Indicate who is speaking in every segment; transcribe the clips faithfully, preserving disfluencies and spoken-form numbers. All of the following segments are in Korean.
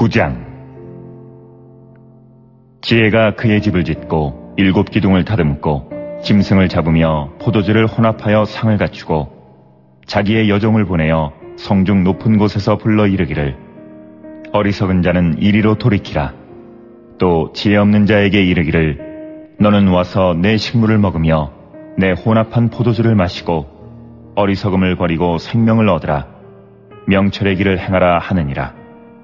Speaker 1: 구 장. 지혜가 그의 집을 짓고 일곱 기둥을 다듬고 짐승을 잡으며 포도주를 혼합하여 상을 갖추고 자기의 여종을 보내어 성중 높은 곳에서 불러 이르기를 어리석은 자는 이리로 돌이키라. 또 지혜 없는 자에게 이르기를 너는 와서 내 식물을 먹으며 내 혼합한 포도주를 마시고 어리석음을 버리고 생명을 얻으라. 명철의 길을 행하라 하느니라.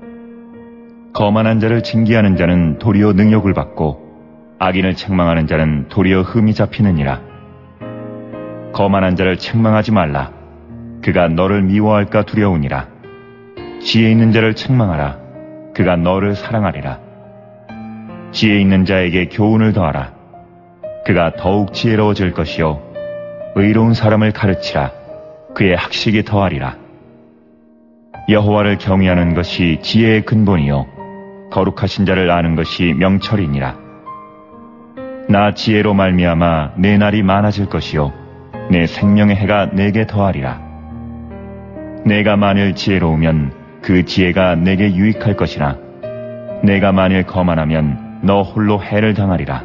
Speaker 1: 거만한 자를 징계하는 자는 도리어 능욕을 받고 악인을 책망하는 자는 도리어 흠이 잡히느니라. 거만한 자를 책망하지 말라. 그가 너를 미워할까 두려우니라. 지혜 있는 자를 책망하라. 그가 너를 사랑하리라. 지혜 있는 자에게 교훈을 더하라. 그가 더욱 지혜로워질 것이요 의로운 사람을 가르치라. 그의 학식이 더하리라. 여호와를 경외하는 것이 지혜의 근본이요 거룩하신 자를 아는 것이 명철이니라. 나 지혜로 말미암아 내 날이 많아질 것이요 내 생명의 해가 내게 더하리라. 내가 만일 지혜로우면 그 지혜가 내게 유익할 것이나 내가 만일 거만하면 너 홀로 해를 당하리라.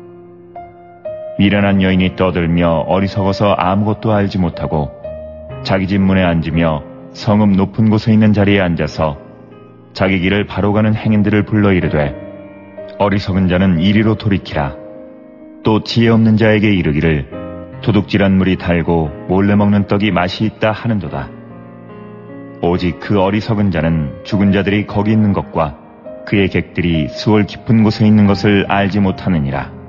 Speaker 1: 미련한 여인이 떠들며 어리석어서 아무것도 알지 못하고 자기 집 문에 앉으며 성읍 높은 곳에 있는 자리에 앉아서 자기 길을 바로 가는 행인들을 불러 이르되 어리석은 자는 이리로 돌이키라. 또 지혜 없는 자에게 이르기를 도둑질한 물이 달고 몰래 먹는 떡이 맛이 있다 하는도다. 오직 그 어리석은 자는 죽은 자들이 거기 있는 것과 그의 객들이 수월 깊은 곳에 있는 것을 알지 못하느니라.